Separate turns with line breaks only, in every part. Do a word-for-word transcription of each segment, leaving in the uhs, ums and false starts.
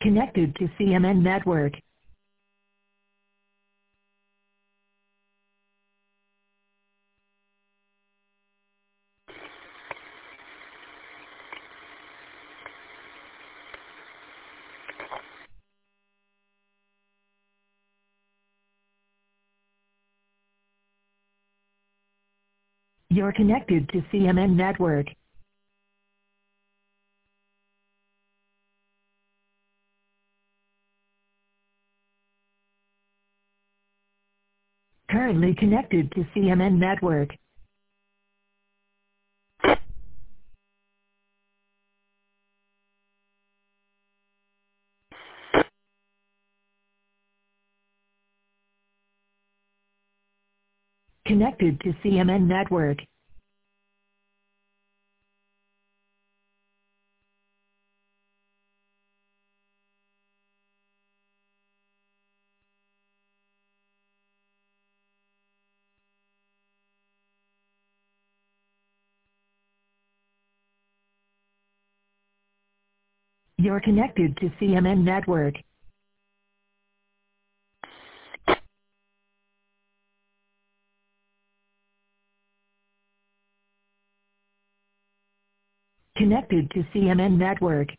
Connected to C M N network. You're connected to C M N network. Currently connected to C M N network. Connected to C M N network. You're connected to C M N network. Connected to C M N network.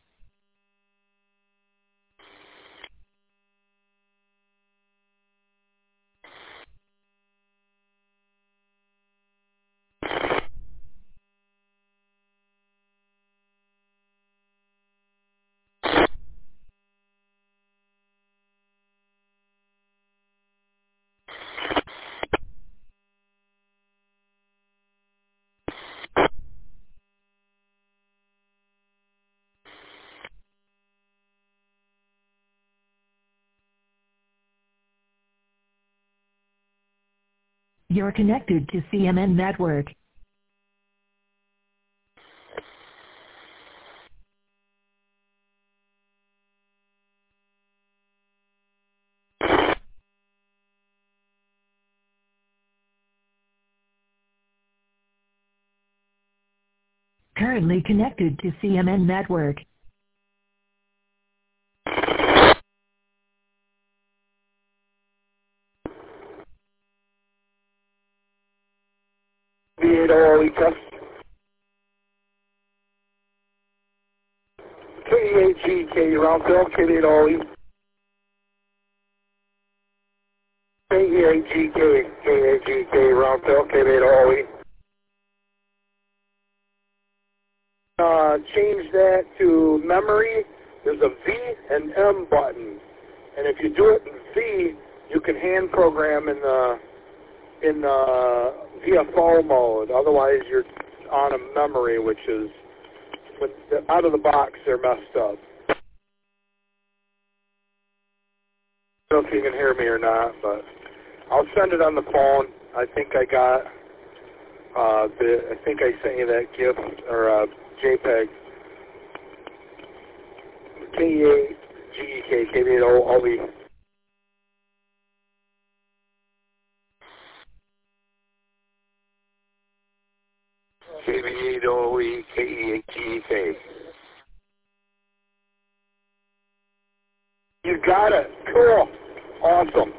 You're connected to C M N network. Currently connected to C M N network.
V eight O E test. K E eight G K Roundfield, K eight O E. K E eight G K, K eight G K Roundfield, K eight O E. Uh, change that to memory. There's a V and M button, and if you do it in V, you can hand program in the in the V F O mode. Otherwise, you're on a memory, which is when out of the box they're messed up. I don't know if you can hear me or not, but I'll send it on the phone. I think I got uh, the. I think I sent you that GIF or uh, JPEG. K E eight G E K K eight O E. K eight O E K E eight G E K. You got it. Cool. Awesome.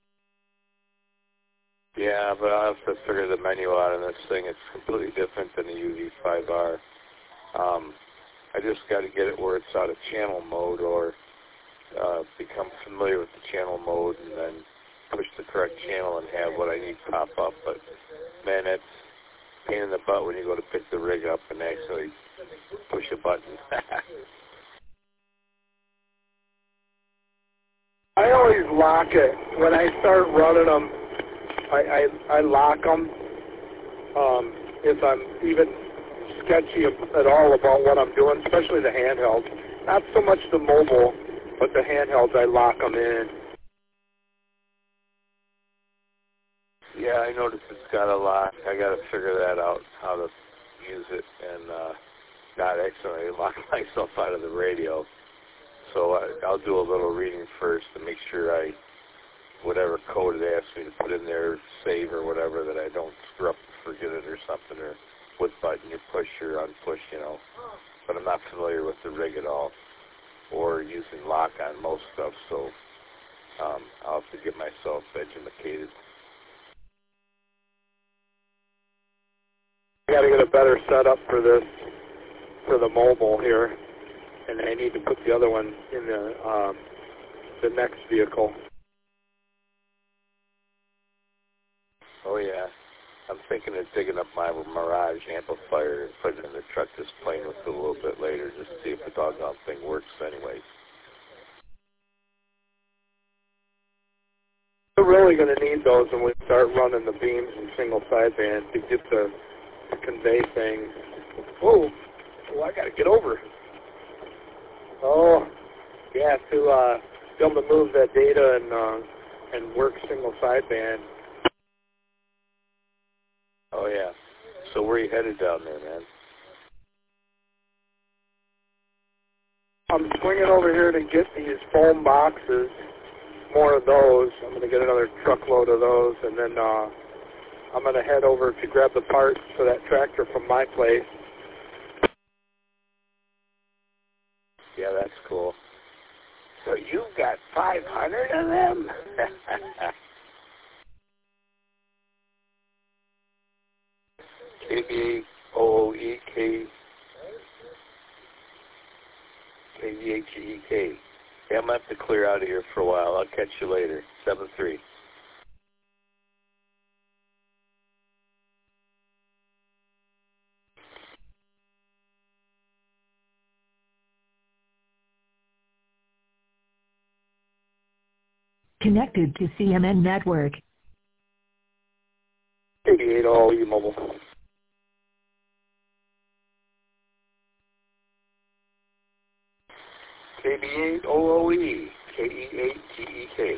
Yeah, but I'll have to figure the menu out on this thing. It's completely different than the U V five R. Um, I just got to get it where it's out of channel mode or uh, become familiar with the channel mode and then push the correct channel and have what I need pop up. But, man, that's a pain in the butt when you go to pick the rig up and actually push a button.
I always lock it. When I start running them, I, I, I lock them. Um, if I'm even sketchy at all about what I'm doing, especially the handhelds. Not so much the mobile, but the handhelds, I lock them in.
Yeah, I noticed it's got a lock. I got to figure that out, how to use it and uh, not accidentally lock myself out of the radio. So I, I'll do a little reading first to make sure I, whatever code it asks me to put in there, save or whatever, that I don't screw up, forget it or something, or what button you push or unpush, you know. But I'm not familiar with the rig at all. or using lock on most stuff, so um, I'll have to get myself educated.
I got to get a better setup for this, for the mobile here, and I need to put the other one in the um, the next vehicle.
Oh yeah, I'm thinking of digging up my Mirage amplifier and putting it in the truck, just playing with it a little bit later, just to see if the doggone thing works anyways.
We're really going to need those when we start running the beams and single sideband to get the, the convey thing. Whoa, oh, I got to get over. Oh, yeah, to uh, be able to move that data and uh, and work single sideband.
Oh yeah. So where are you headed down there, man?
I'm swinging over here to get these foam boxes, more of those. I'm going to get another truckload of those, and then uh, I'm going to head over to grab the parts for that tractor from my place.
Yeah, that's cool. So you've got five hundred of them? K B eight O O E K K V H E K. Yeah, I'm going to have to clear out of here for a while. I'll catch you later. seven three.
Connected to C M N Network.
K B eight O O E mobile.
K B eight O O E, K E eight G E K.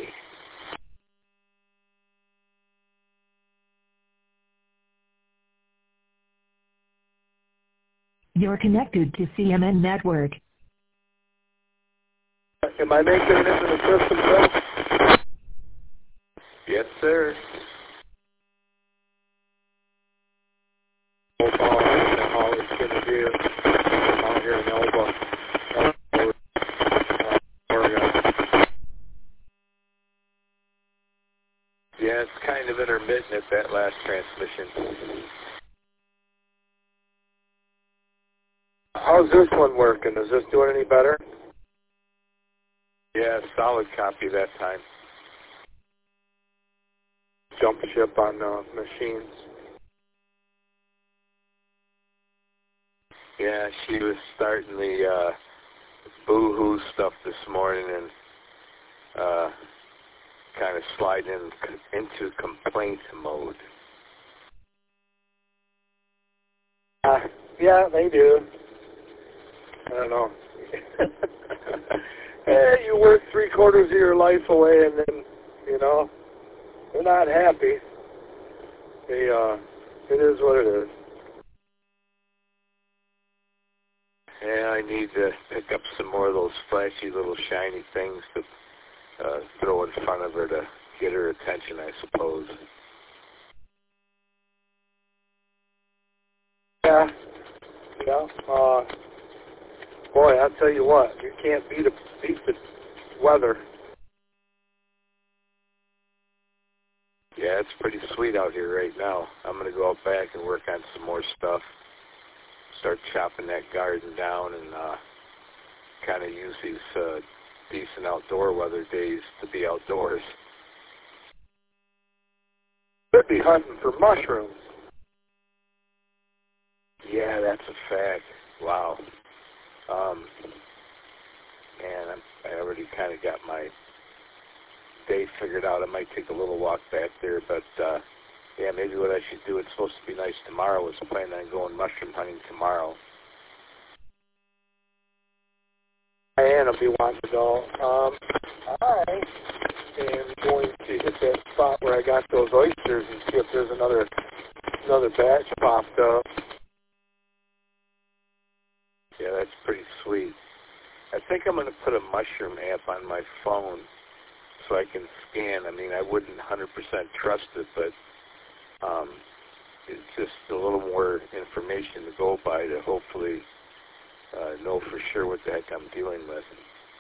You're connected to C M N Network.
Am I making it into the system, Bill?
Yes, sir.
Oh, I don't know how it's going to do. I'm out here in Elba, uh, Oregon.
Yeah, it's kind of intermittent at that last transmission.
How's this one working? Is this doing any better?
Yeah, solid copy that time.
Jump ship on uh, machines.
Yeah, she was starting the uh, boo-hoo stuff this morning and uh, kind of sliding in, into complaint mode.
Uh, yeah, they do. I don't know. Hey, you work three quarters of your life away, and then, you know, they're not happy. They, uh, it is what it is.
Yeah, I need to pick up some more of those flashy little shiny things to uh, throw in front of her to get her attention, I suppose.
Yeah. Yeah. Uh, boy, I'll tell you what, you can't beat, a, beat the weather.
Yeah, it's pretty sweet out here right now. I'm going to go out back and work on some more stuff. Start chopping that garden down and uh, kind of use these uh, decent outdoor weather days to be outdoors.
Could be hunting for mushrooms.
Yeah, that's a fact. Wow. Um, and I'm, I already kind of got my day figured out. I might take a little walk back there, but uh, yeah, maybe what I should do, it's supposed to be nice tomorrow. I was planning on going mushroom hunting tomorrow.
Diane will be wanting to go. Um, I am going to hit that spot where I got those oysters and see if there's another another batch popped up.
Yeah, that's pretty sweet. I think I'm going to put a mushroom app on my phone so I can scan. I mean, I wouldn't one hundred percent trust it, but um, it's just a little more information to go by to hopefully uh, know for sure what the heck I'm dealing with.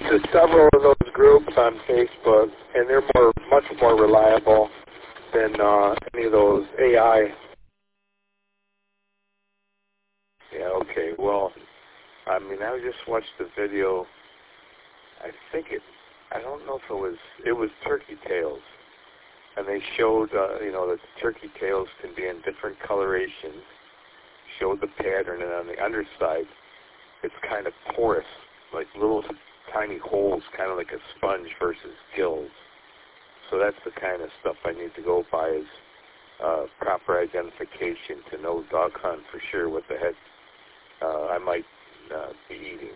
to several of those groups on Facebook, and they're more, much more reliable than uh, any of those A I.
Yeah, okay. Well, I mean, I just watched the video. I think it, I don't know if it was, it was turkey tails. And they showed, uh, you know, that the turkey tails can be in different colorations, showed the pattern, and on the underside, it's kind of porous, like little tiny holes, kind of like a sponge versus gills. So that's the kind of stuff I need to go by is uh, proper identification to know dog hunt for sure what the heck uh, I might uh, be eating.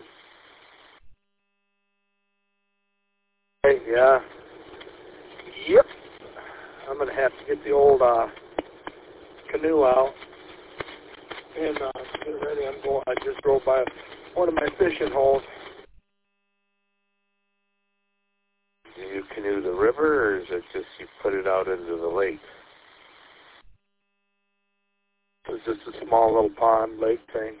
Hey, yeah. Yep. I'm going to have to get the old uh, canoe out and uh, get ready. I'm going. I just drove by one of my fishing holes.
Do you canoe the river, or is it just you put it out into the lake?
It's just a small little pond lake thing.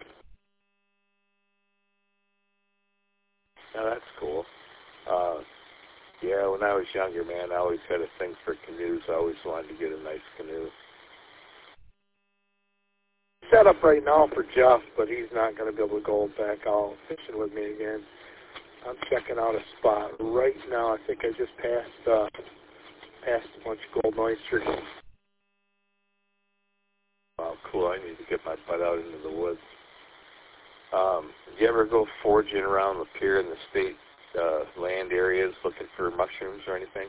Now that's cool. Uh, yeah, when I was younger, man, I always had a thing for canoes. I always wanted to get a nice canoe.
Set up right now for Jeff, but he's not going to be able to go back out fishing with me again. I'm checking out a spot right now. I think I just passed uh, passed a bunch of golden oysters.
Oh, cool. I need to get my butt out into the woods. Um, do you ever go foraging around the pier in the state uh, land areas looking for mushrooms or anything?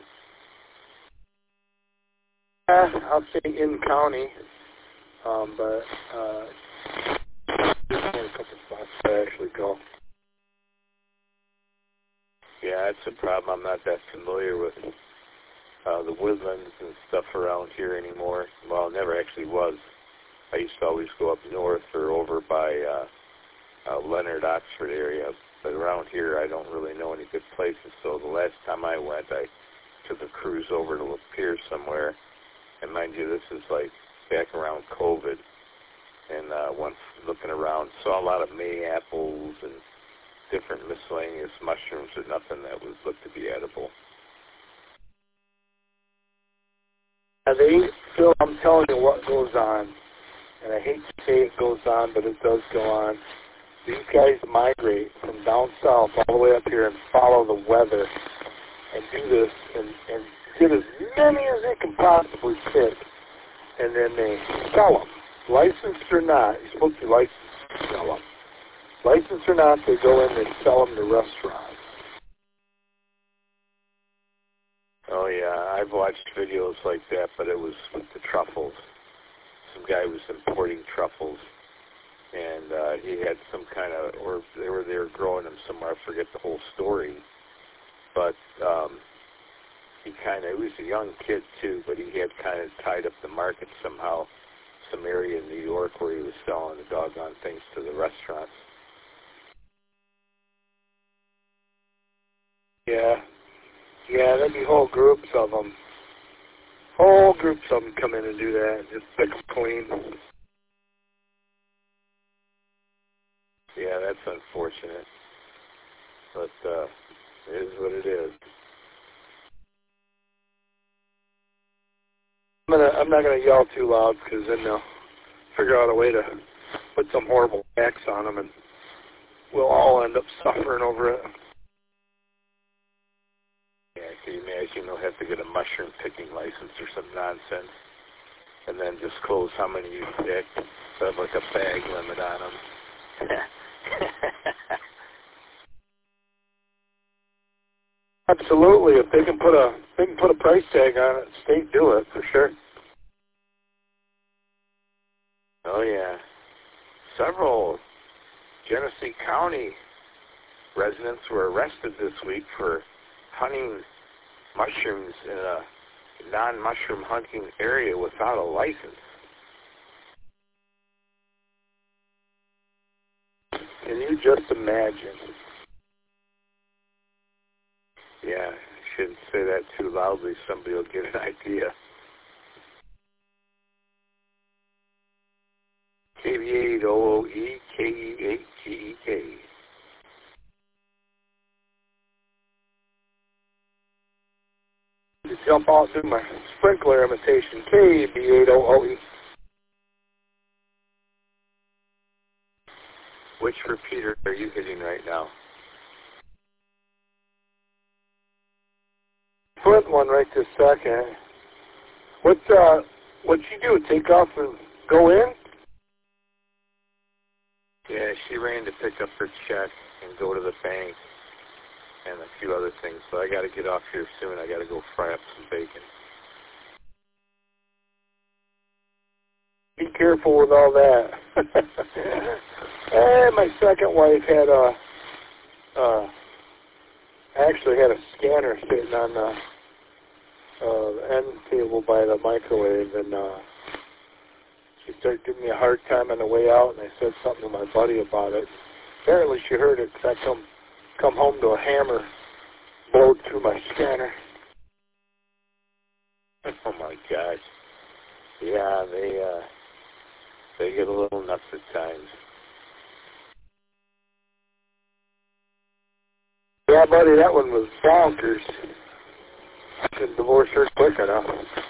Uh, I'll say in county, um, but uh, there's only a couple spots I actually go.
Yeah, that's a problem. I'm not that familiar with uh, the woodlands and stuff around here anymore. Well, never actually was. I used to always go up north or over by uh, uh, Leonard, Oxford area. But around here, I don't really know any good places. So the last time I went, I took a cruise over to the pier somewhere. And mind you, this is like back around COVID. And uh, once looking around, saw a lot of mayaples and different miscellaneous mushrooms, but nothing that was looked to be edible.
And they, Phil, I'm telling you what goes on. And I hate to say it goes on, but it does go on. These guys migrate from down south all the way up here and follow the weather and do this and, and get as many as they can possibly pick. And then they sell them. Licensed or not, you're supposed to be licensed to sell them. Licensed or not, they go in and they sell them to restaurants.
Oh, yeah, I've watched videos like that, but it was with the truffles. Some guy was importing truffles, and uh, he had some kind of, or they were, they were growing them somewhere, I forget the whole story, but um, he kind of, he was a young kid too, but he had kind of tied up the market somehow, some area in New York where he was selling the doggone things to the restaurants.
Yeah. Yeah, there'd be whole groups of them. Whole groups of them come in and do that, just pick them clean.
Yeah, that's unfortunate, but uh, it is what it is.
I'm, gonna, I'm not going to yell too loud because then they'll figure out a way to put some horrible tax on them and we'll all end up suffering over it.
Yeah, can you imagine they'll have to get a mushroom picking license or some nonsense and then disclose how many you picked, so have like a bag limit on them.
Absolutely. If they can put a they can put a price tag on it, state do it for sure.
Oh yeah. Several Genesee County residents were arrested this week for hunting mushrooms in a non-mushroom hunting area without a license.
Can you just imagine?
Yeah, I shouldn't say that too loudly. Somebody will get an idea. K V eight O O E K E eight G E K.
jump out and do my sprinkler imitation. K B eight O O E.
Which repeater are you hitting right now?
Flint one right this second. What uh, what'd she do? Take off and go in?
Yeah, she ran to pick up her check and go to the bank and a few other things. So I got to get off here soon. I got to go fry up some bacon.
Be careful with all that. And my second wife had a, uh, actually had a scanner sitting on the uh, end table by the microwave, and uh, she started giving me a hard time on the way out, and I said something to my buddy about it. Apparently she heard it because I come, come home to a hammer blowed through my scanner.
Oh my gosh. Yeah, they, uh, they get a little nuts at times.
Yeah, buddy, that one was bonkers. I couldn't divorce her quick enough.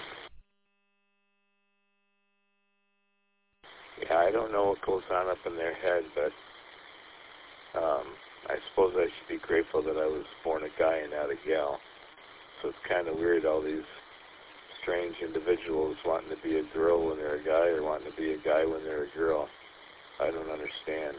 Yeah, I don't know what goes on up in their head, but um, I suppose I should be grateful that I was born a guy and not a gal. So it's kind of weird, all these strange individuals wanting to be a girl when they're a guy or wanting to be a guy when they're a girl. I don't understand.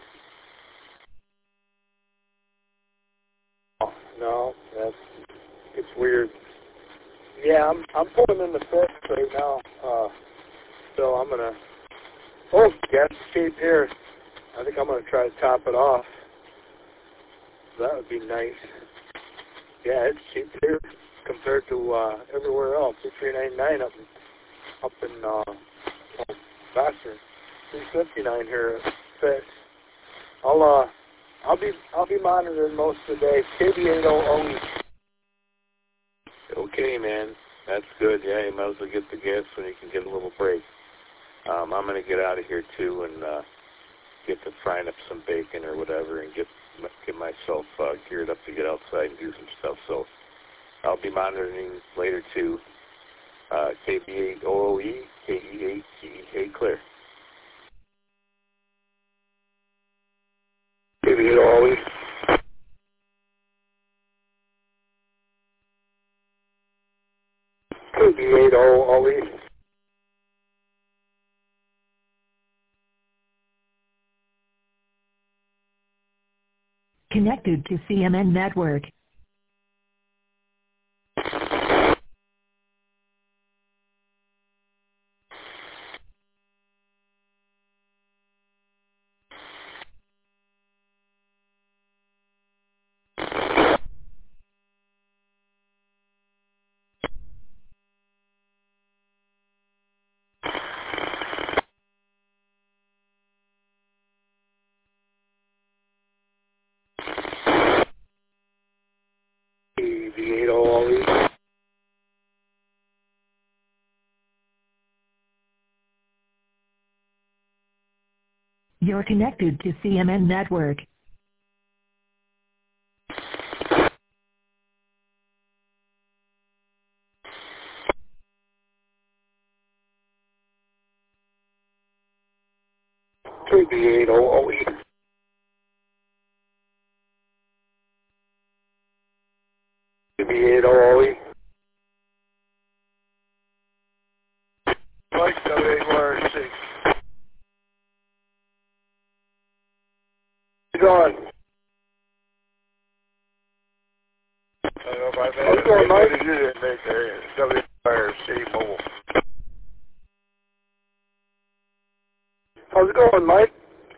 No, that's, it's weird. Yeah, I'm I'm pulling in the fence right now, uh, so I'm gonna. Oh, gas escape here. I think I'm gonna try to top it off. That would be nice. Yeah, it's cheap here compared to uh, everywhere else. It's three ninety-nine up in, up in uh, Vassar. three fifty-nine here at Fix. I'll uh. I'll be I'll be monitoring most of the day. K B eight O O E.
Okay, man. That's good. Yeah, you might as well get the gas when you can get a little break. Um, I'm going to get out of here, too, and uh, get to frying up some bacon or whatever and get get myself uh, geared up to get outside and do some stuff. So I'll be monitoring later, too. Uh, K B eight O O E, K E eight G E K, clear.
K B eight O O E. K B eight O O E.
Connected to C M N Network.
K B eight O O E.
You're connected to C M N Network.
K B eight O O E. K B eight O O E. Mike W A R C. How's it going? I don't know if I made it. Going, Mike? You didn't make it. W A R C mobile. How's it going, Mike?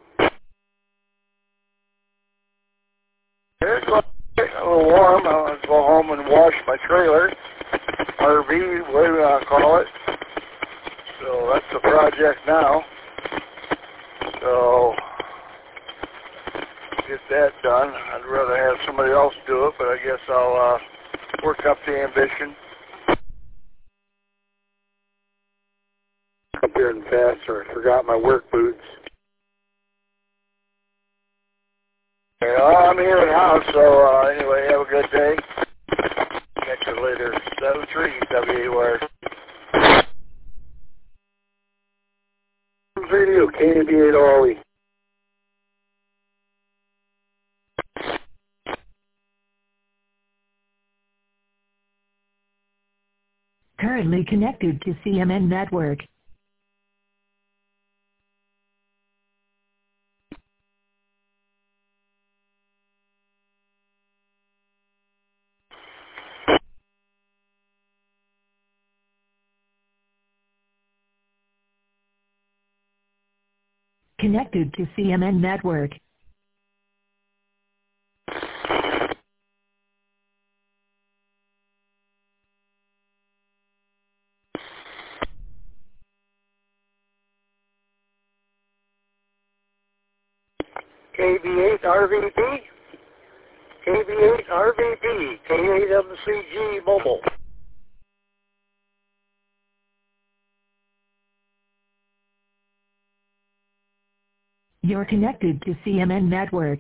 It's a little warm. I want to go home and wash my trailer. R V, whatever you want to call it. So that's the project now. So get that done. I'd rather have somebody else do it, but I guess I'll uh, work up the ambition. Up here in Vassar, I forgot my work boots. Well, I'm here at the house, so uh, anyway, have a good day. Catch you later.
Operator seven three, W A wire.
Radio, K A B eight Ollie.
Currently connected to C M N network. Connected to C M N network.
K B eight R V P. K B eight R V P. K eight M C G mobile.
You're connected to C M N network.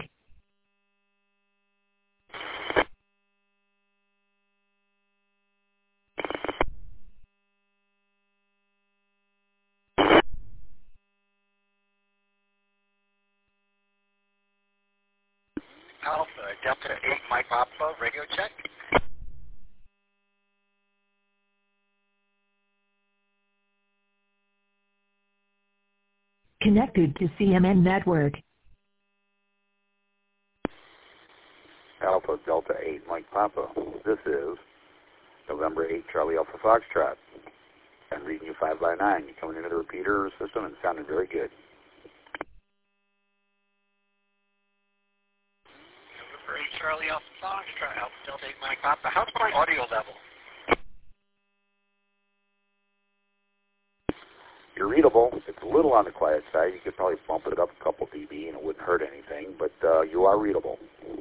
Alpha, Delta eight, Mike Papa, radio check.
Connected to C M N network.
Alpha Delta eight, Mike Papa. This is November eighth, Charlie Alpha Foxtrot. I'm reading you five by nine. You're coming into the repeater system and sounding very good.
November eight, Charlie Alpha Foxtrot, Alpha Delta eight, Mike Papa. How's my audio level?
You're readable. It's a little on the quiet side. You could probably bump it up a couple dB and it wouldn't hurt anything, but uh, you are readable.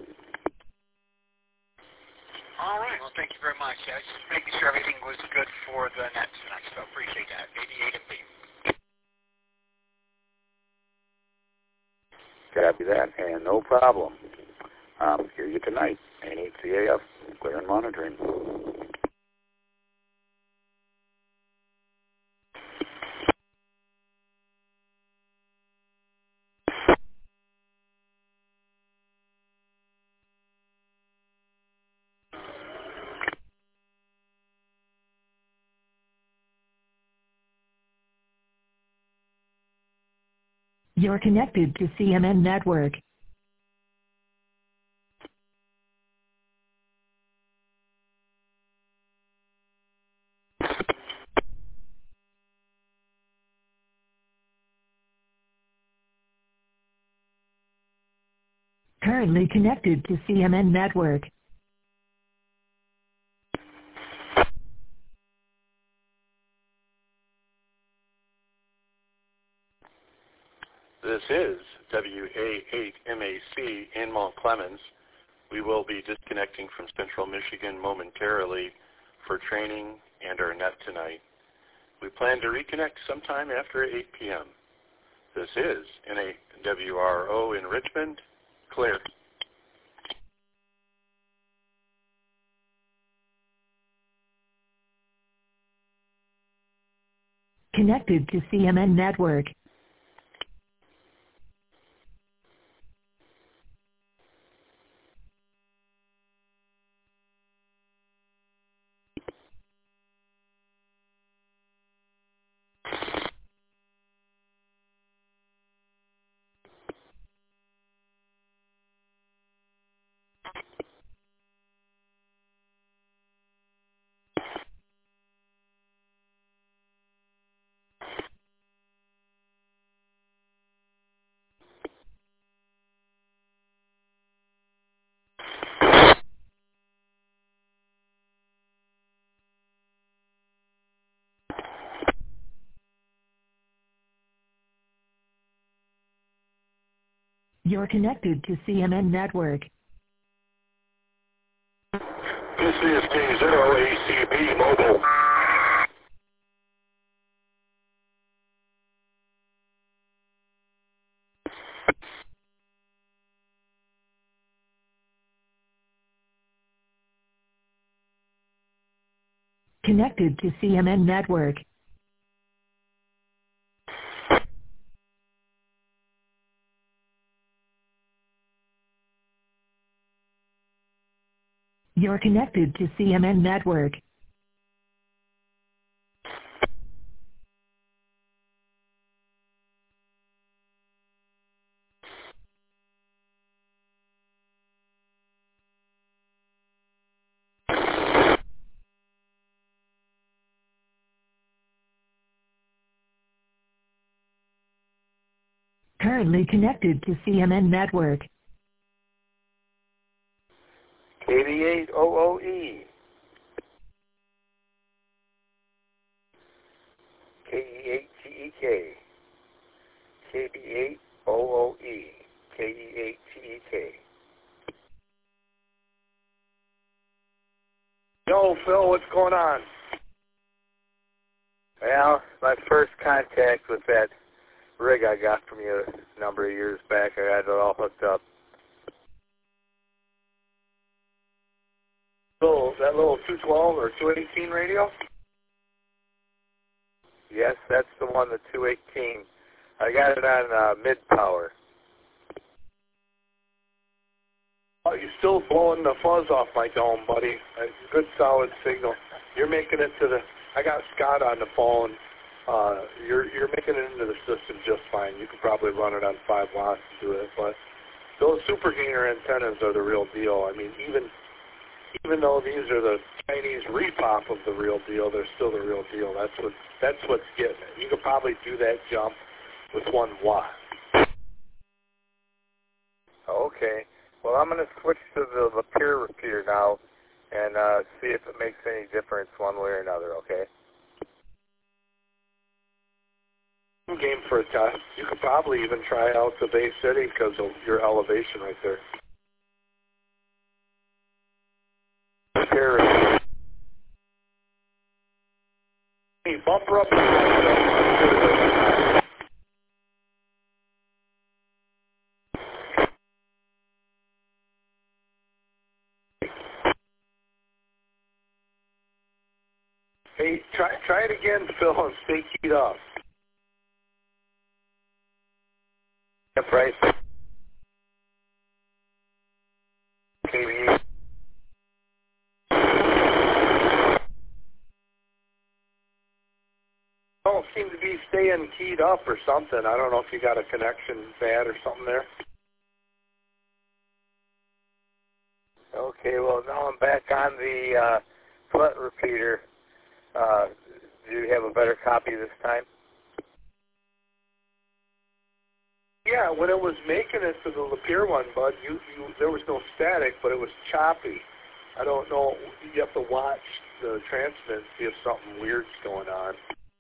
All right. Well, thank you very much. I was just making sure everything was good for the net tonight, so appreciate that. eighty-eight M B.
Copy that, and no problem. Um, hear you tonight. N eight C A F, clear and monitoring.
You're connected to C M N network. Currently connected to C M N network.
This is W A eight M A C in Mount Clemens. We will be disconnecting from Central Michigan momentarily for training and our net tonight. We plan to reconnect sometime after eight p m This is N A W R O in Richmond. Clear.
Connected to C M N network. You're connected to C M N network.
This is K zero A C B mobile.
connected to C M N network. You're connected to C M N network. Currently connected to C M N network.
K D eight O O E. K E eight T E K. K D eight O O E. K E eight T E K.
Yo, Phil, what's going on?
Well, my first contact with that rig I got from you a number of years back, I had it all hooked up.
So that little two twelve or two eighteen radio?
Yes, that's the one, the two eighteen. I got it on uh, mid-power.
Oh, you're still blowing the fuzz off my dome, buddy. A good solid signal. You're making it to the... I got Scott on the phone. Uh, you're you're making it into the system just fine. You could probably run it on five watts to do it, but those super gainer antennas are the real deal. I mean, even even though these are the Chinese repop of the real deal, they're still the real deal. That's what that's what's getting it. You could probably do that jump with one watt.
Okay. Well, I'm going to switch to the Lapeer repeater now and uh, see if it makes any difference one way or another, okay?
Game for a test. You could probably even try out the Bay City because of your elevation right there.
Lapeer.
Hey, bump her up. Hey, try try it again, Phil, and stay keyed up.
Yep, right. K V eight.
Don't seem to be staying keyed up or something. I don't know if you got a connection bad or something there.
Okay, well, now I'm back on the uh, Flint repeater. Uh, do you have a better copy this time?
Yeah, when it was making it to the Lapeer one, bud, you, you there was no static, but it was choppy. I don't know. You have to watch the transmit, see if something weird's going on.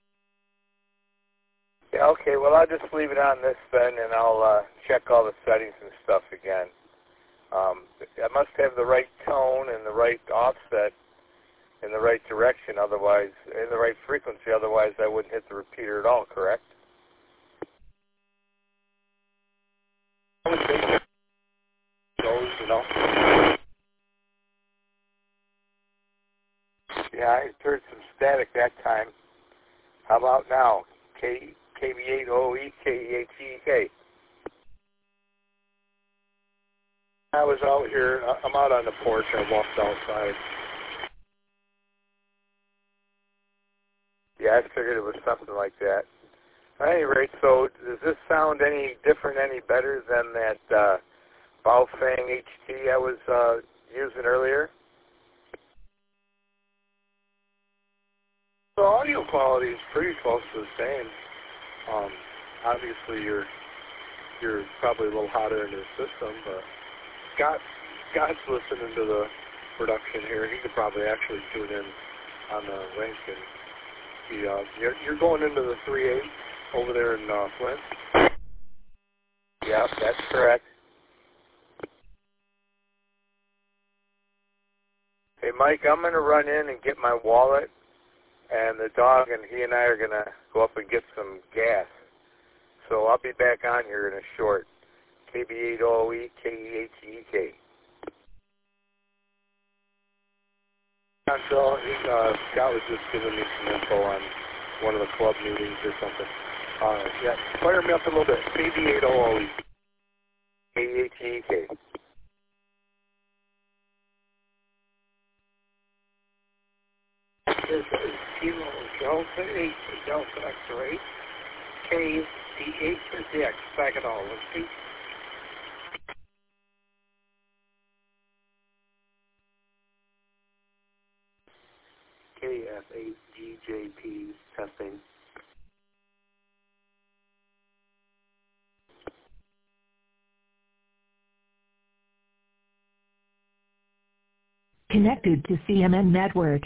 Yeah, okay, well, I'll just leave it on this then, and I'll uh, check all the settings and stuff again. Um, I must have the right tone and the right offset in the right direction, otherwise, in the right frequency, otherwise I wouldn't hit the repeater at all, correct?
I would think that those, you know.
Yeah, I heard some static that time. How about now? K K V eight O E, K E eight T E K.
I was out here. I'm out on the porch. I walked outside.
Yeah, I figured it was something like that. At any rate, so does this sound any different, any better than that uh, Baofeng H T I was uh, using earlier?
The audio quality is pretty close to the same. Um, obviously, you're you're probably a little hotter in the system, but Scott Scott's listening to the production here. He could probably actually tune in on the link and see. Uh, you're, you're going into the three eight over there in uh, Flint.
Yeah, that's correct. Hey, Mike, I'm going to run in and get my wallet, and the dog and he and I are going to go up and get some gas. So I'll be back on here in a short. K B eight O E, K E H E K.
Phil, he, uh, Scott was just giving me some info on one of the club meetings or something. Uh, yeah, fire me up a little bit. K B eight O O E. K E H E K.
This is Kilo Delta eight, Delta X-ray. K, the H is the X, Saginaw. Let's see.
K F eight G J P testing.
Connected to C M N Network.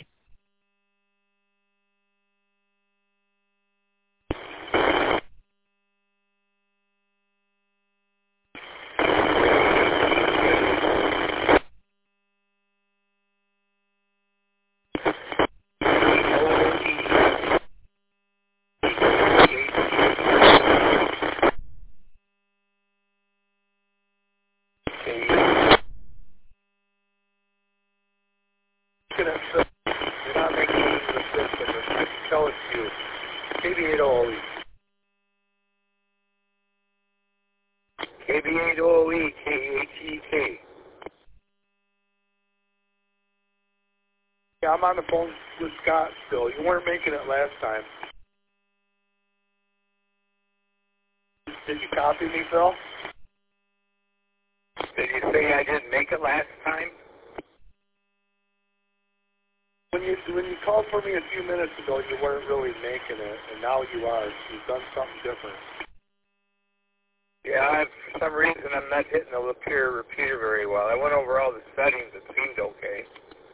You're not making it into the system. I can tell it's you. K B eight O O E. K B eight O O E, K E H E K. Yeah, I'm on the phone with Scott still. You weren't making it last time. Did you copy me, Phil?
Did you say I didn't make it last time?
When you when you called for me a few minutes ago, you weren't really making it, and now you are. You've done something different.
Yeah, I, for some reason I'm not hitting the Lapeer repeater very well. I went over all the settings. It seemed okay.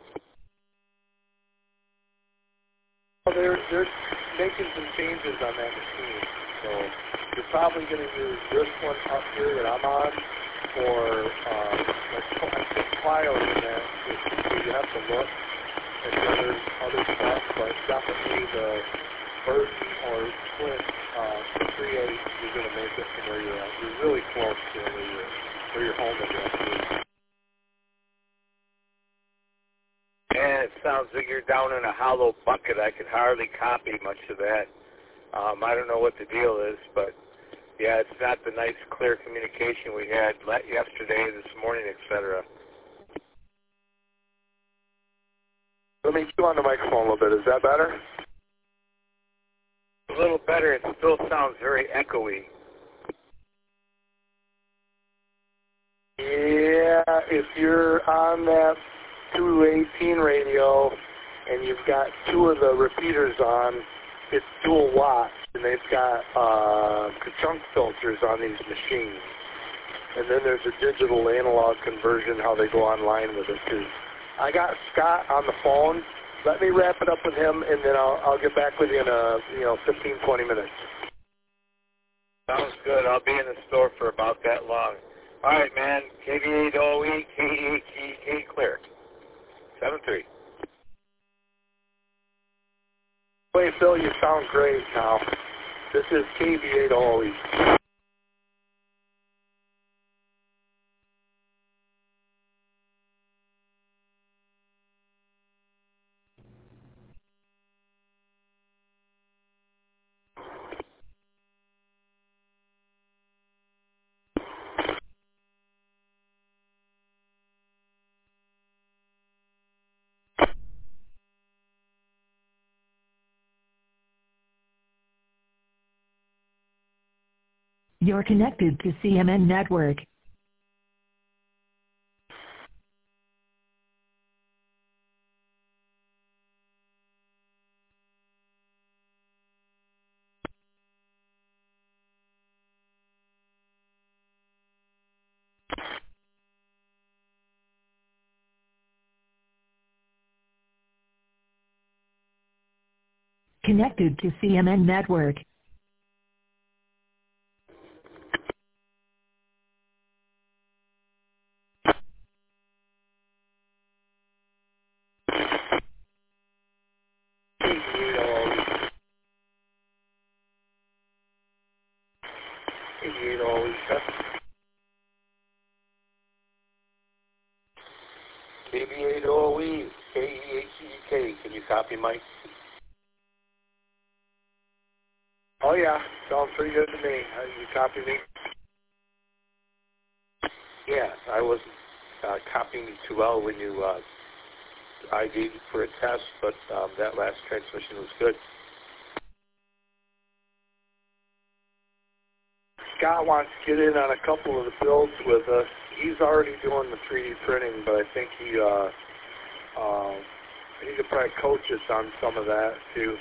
Well, they're, they're making some changes on that machine, so you're probably going to use this one up here that I'm on, or um, I think Clio in that, so you have to look at the other, other stuff, but definitely the Burton or Flint uh, three eight, you're going to make it from where you're at. You're really close to where you're, where your home address is.
And it sounds like you're down in a hollow bucket. I could hardly copy much of that. Um, I don't know what the deal is, but yeah, it's not the nice, clear communication we had yesterday, this morning, et cetera.
Let me chew on the microphone a little bit. Is that better?
A little better. It still sounds very echoey.
Yeah, if you're on that two eighteen radio and you've got two of the repeaters on, it's dual watts, and they've got uh, chunk filters on these machines. And then there's a digital analog conversion, how they go online with it too. I got Scott on the phone. Let me wrap it up with him, and then I'll, I'll get back with you in a, you know, fifteen, twenty minutes.
Sounds good. I'll be in the store for about that long. All right, man. K B eight O E, K E H E K, clear. seven three.
Hey, Phil, you sound great now. This is K B eight O E.
You're connected to C M N Network. Connected to C M N Network.
K B eight O E, K E H E
copy, Mike?
Oh, yeah. Sounds pretty good to me. Uh, you copy me?
Yeah, I wasn't uh, copying you too well when you uh, I D'd for a test, but um, that last transmission was good.
Scott wants to get in on a couple of the builds with us. He's already doing the three D printing, but I think he uh, uh, he could probably coach us on some of that too.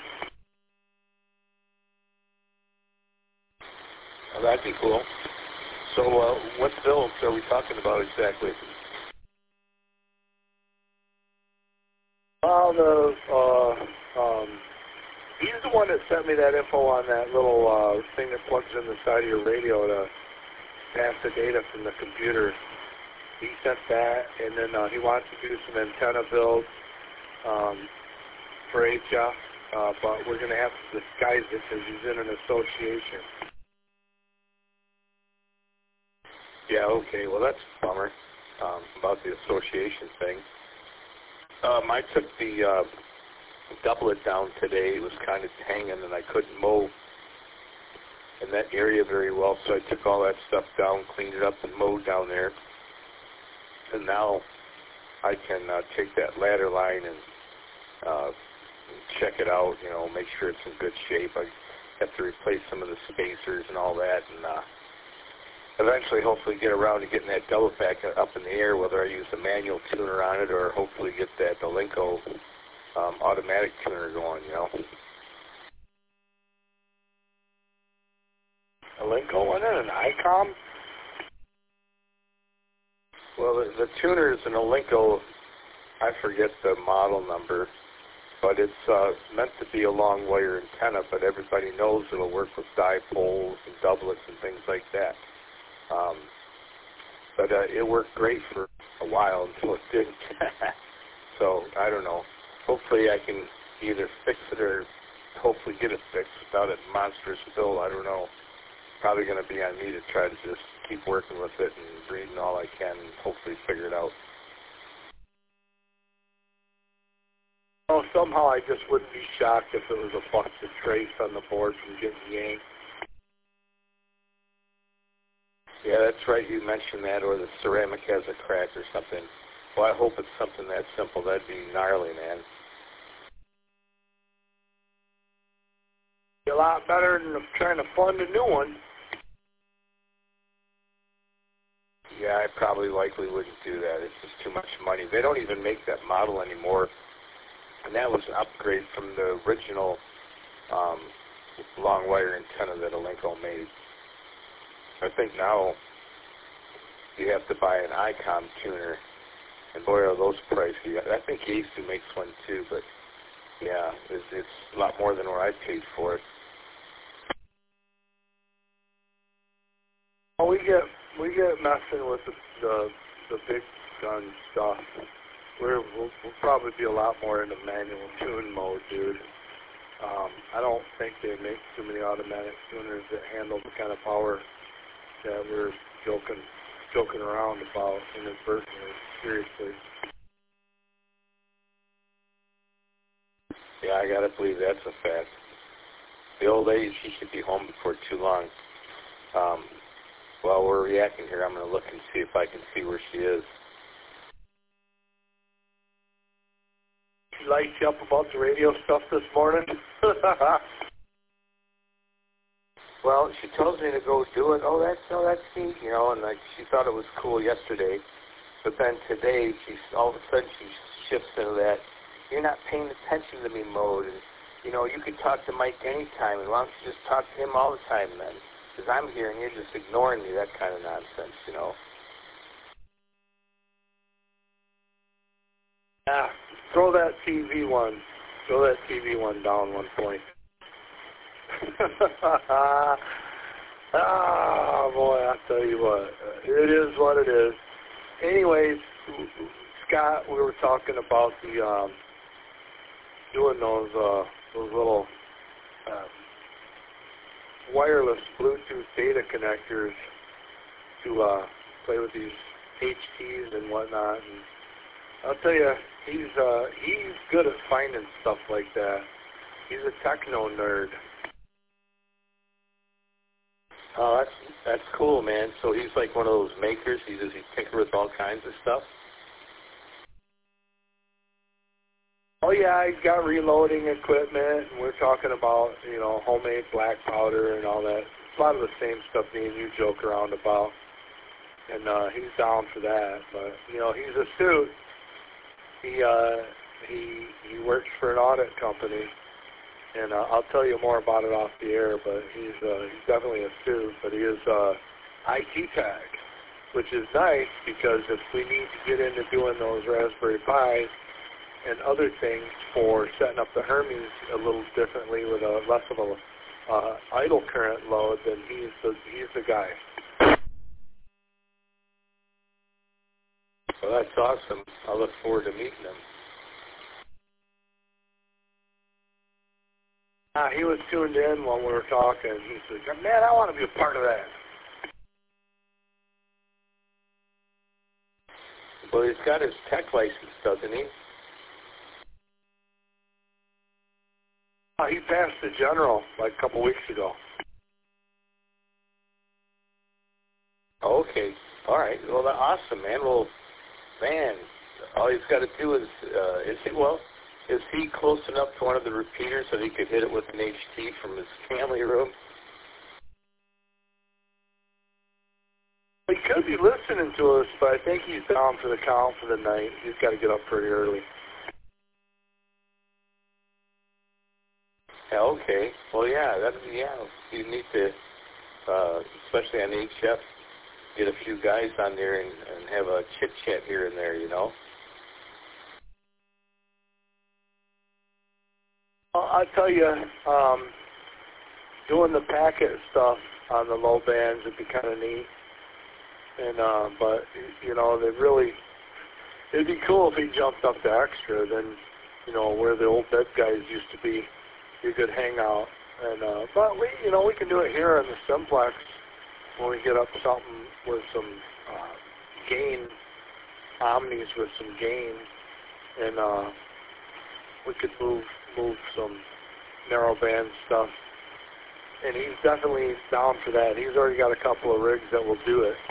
Oh, that'd be cool. So uh, what builds are we talking about exactly?
Well, the, uh, um, he's the one that sent me that info on that little uh, thing that plugs in the side of your radio to pass the data from the computer. He sent that, and then uh, he wants to do some antenna builds um, for H F, uh, but we're going to have to disguise it because he's in an association.
Yeah, okay. Well, that's a bummer um, about the association thing. Um, I took the uh, doublet down today. It was kind of hanging, and I couldn't mow in that area very well, so I took all that stuff down, cleaned it up, and mowed down there. And now I can uh, take that ladder line and uh, check it out, you know, make sure it's in good shape. I have to replace some of the spacers and all that, and uh, eventually hopefully get around to getting that double back up in the air, whether I use a manual tuner on it or hopefully get that Alinco um, automatic tuner going, you know.
Alinco in it, an ICOM?
Well, the, the tuner is an Alinco, I forget the model number, but it's uh, meant to be a long wire antenna, but everybody knows it'll work with dipoles and doublets and things like that. Um, but uh, it worked great for a while until it didn't. So, I don't know. Hopefully I can either fix it or hopefully get it fixed without a monstrous bill. I don't know. Probably going to be on me to try to just keep working with it and reading all I can and hopefully figure it out.
Oh, somehow I just wouldn't be shocked if it was a busted trace on the board from getting yanked.
Yeah, that's right. You mentioned that, or the ceramic has a crack or something. Well, I hope it's something that simple. That'd be gnarly, man.
A lot better than trying to fund a new one.
Yeah, I probably likely wouldn't do that. It's just too much money. They don't even make that model anymore. And that was an upgrade from the original um, long wire antenna that Alinco made. I think now you have to buy an ICOM tuner, and boy, are those pricey. I think Yaesu makes one too, but yeah, it's, it's a lot more than what I paid for it.
Oh, we get we get messing with the the, the big gun stuff. We're, we'll, we'll probably be a lot more into manual tune mode, dude. Um, I don't think they make too many automatic tuners that handle the kind of power that we're joking joking around about inadvertently. Seriously.
Yeah, I gotta believe that's a fact. The old lady, she should be home before too long. Um, while we're reacting here, I'm gonna look and see if I can see where she is.
She lights you up about the radio stuff this morning?
Well, she tells me to go do it. Oh, that's oh, that's neat, you know. And like she thought it was cool yesterday, but then today she's all of a sudden she shifts into that you're not paying attention to me mode. And you know, you could talk to Mike anytime, and why don't you just talk to him all the time then? Because I'm here and you're just ignoring me. That kind of nonsense, you know.
Yeah, throw that T V one, throw that T V one down one point. Ah, boy, I tell you what, it is what it is. Anyways, Scott, we were talking about the um, doing those uh, those little uh, wireless Bluetooth data connectors to uh, play with these H Ts and whatnot. And I'll tell you, he's uh, he's good at finding stuff like that. He's a techno nerd.
Oh, that's that's cool, man. So he's like one of those makers. He does he tinker with all kinds of stuff.
Oh yeah, he's got reloading equipment, and we're talking about, you know, homemade black powder and all that. A lot of the same stuff me and you joke around about, and uh, he's down for that. But you know, he's astute. He uh, he he works for an audit company, and uh, I'll tell you more about it off the air. But he's uh, he's definitely astute. But he is uh, I T tech, which is nice because if we need to get into doing those Raspberry Pis and other things for setting up the Hermes a little differently with a less of a uh, idle current load, then he's the he's the guy.
Well, that's awesome. I look forward to meeting him.
Uh, he was tuned in when we were talking. He said, "Man, I want to be a part of that."
Well, he's got his tech license, doesn't he?
Uh, he passed the general like a couple weeks ago.
Okay. All right. Well, that's awesome, man. Well, man, all he's got to do is, uh, is he, well, is he close enough to one of the repeaters that he could hit it with an H T from his family room?
He could be listening to us, but I think he's down for the count for the night. He's got to get up pretty early.
Yeah, okay. Well, yeah, that yeah. You need to, uh, especially on H F, get a few guys on there and, and have a chit chat here and there. You know.
Well, I'll tell you, um, doing the packet stuff on the low bands would be kind of neat. And uh, but you know, they really, it'd be cool if he jumped up to extra. Then, you know, where the old bed guys used to be, you could hang out. And uh, but we, you know, we can do it here in the simplex when we get up something with some uh, gain, omnis with some gain, and uh, we could move move some narrow band stuff. And he's definitely down for that. He's already got a couple of rigs that will do it.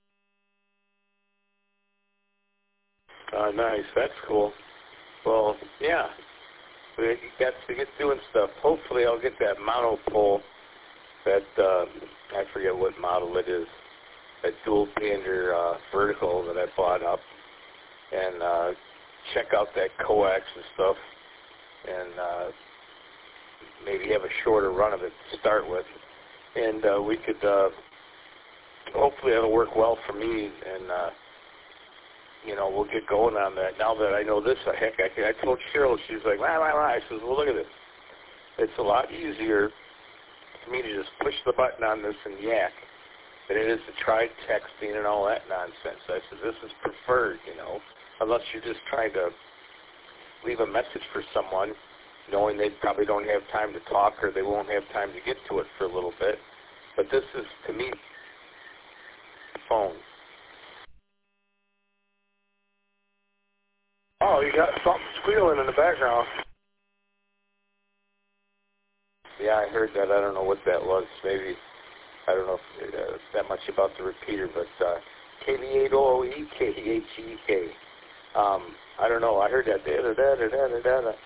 Uh, nice. That's cool. Well, yeah. We got to get doing stuff. Hopefully I'll get that monopole, that, uh, I forget what model it is, that dual pander uh, vertical that I bought up, and uh, check out that coax and stuff, and uh, maybe have a shorter run of it to start with. And uh, we could, uh, hopefully it'll work well for me, and uh, you know, we'll get going on that. Now that I know this, heck, I, I told Cheryl, she's like, wah, wah, wah. I says, well, look at this. It's a lot easier for me to just push the button on this and yak than it is to try texting and all that nonsense. I said, this is preferred, you know, unless you're just trying to leave a message for someone, knowing they probably don't have time to talk or they won't have time to get to it for a little bit. But this is, to me, phone.
Oh, you got something squealing in the background.
Yeah, I heard that. I don't know what that was. Maybe, I don't know if, uh, that much about the repeater, but uh, K V eight O O E, K H E K. Um, I don't know. I heard that. Da, da, da, da, da, da, da.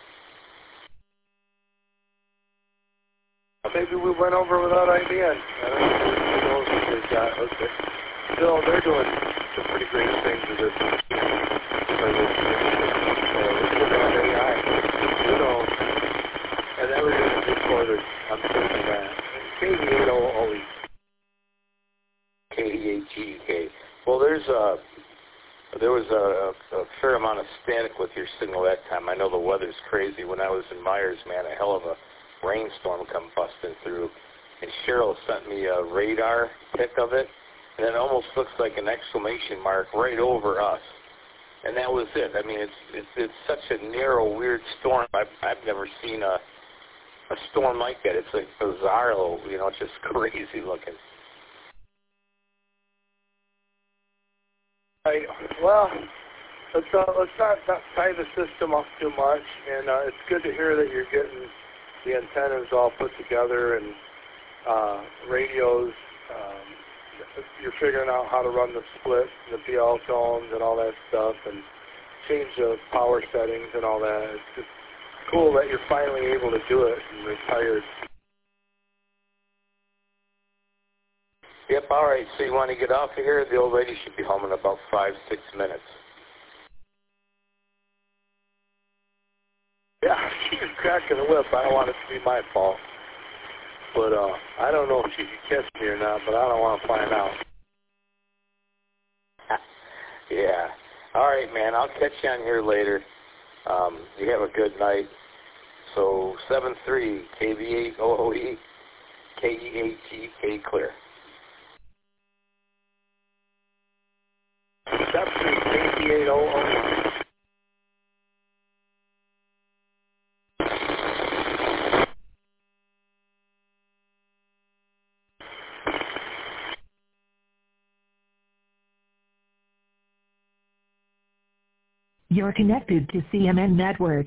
Maybe we went over without I B N. I don't know who knows what they've got. Okay. Still, they're doing some pretty great things with this. For this, uh, A I. You know, and everything's recorded. I'm thinking that. K V eight O O E.
K H E K. Well, there's a, there was a, a fair amount of static with your signal that time. I know the weather's crazy. When I was in Myers, man, a hell of a rainstorm come busting through. And Cheryl sent me a radar pic of it, and it almost looks like an exclamation mark right over us. And that was it. I mean, it's it's, it's such a narrow, weird storm. I've, I've never seen a a storm like that. It's like bizarre, you know, it's just crazy looking.
Right. Well, let's uh, let's not, not tie the system up too much. And uh, it's good to hear that you're getting the antennas all put together and uh, radios. Um, you're figuring out how to run the split, the P L tones, and all that stuff, and change the power settings and all that. It's just cool that you're finally able to do it and retired.
Yep, all right. So you want to get off of here? The old lady should be home in about five, six minutes.
Yeah, she's cracking the whip. I don't want it to be my fault. But uh, I don't know if she can catch me or not, but I don't want to find out.
Yeah. All right, man. I'll catch you on here later. Um, you have a good night. So seven three K V eight O O E K E A T K clear.
seven three K V eight O O E.
You're connected to C M N Network.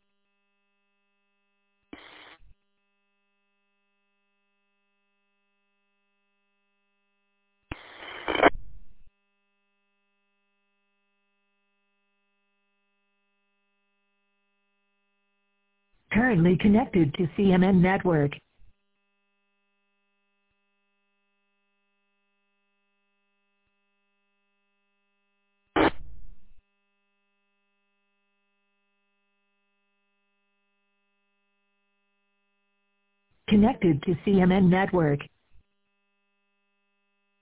Currently connected to C M N Network. Connected to C M N Network.